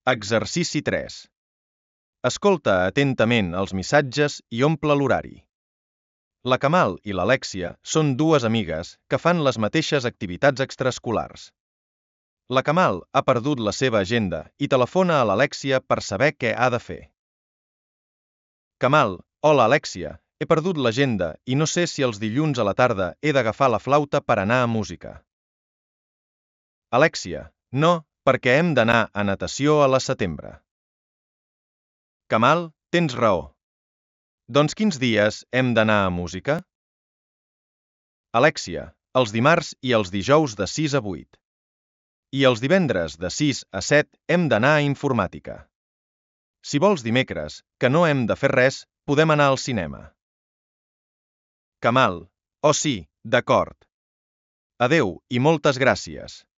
Exercici 3. Escolta atentament els missatges i omple l'horari. La Camal i l'Alèxia són dues amigues que fan les mateixes activitats extraescolars. La Camal ha perdut la seva agenda i telefona a l'Alèxia per saber què ha de fer. Camal, hola Alèxia, he perdut l'agenda i no sé si els dilluns a la tarda he d'agafar la flauta per anar a música. Alèxia, no, perquè hem d'anar a natació a la setembre. Camal, tens raó. Doncs quins dies hem d'anar a música? Alèxia, els dimarts i els dijous de 6 a 8. I els divendres de 6 a 7 hem d'anar a informàtica. Si vols dimecres, que no hem de fer res, podem anar al cinema. Camal, oh sí, d'acord. Adeu i moltes gràcies.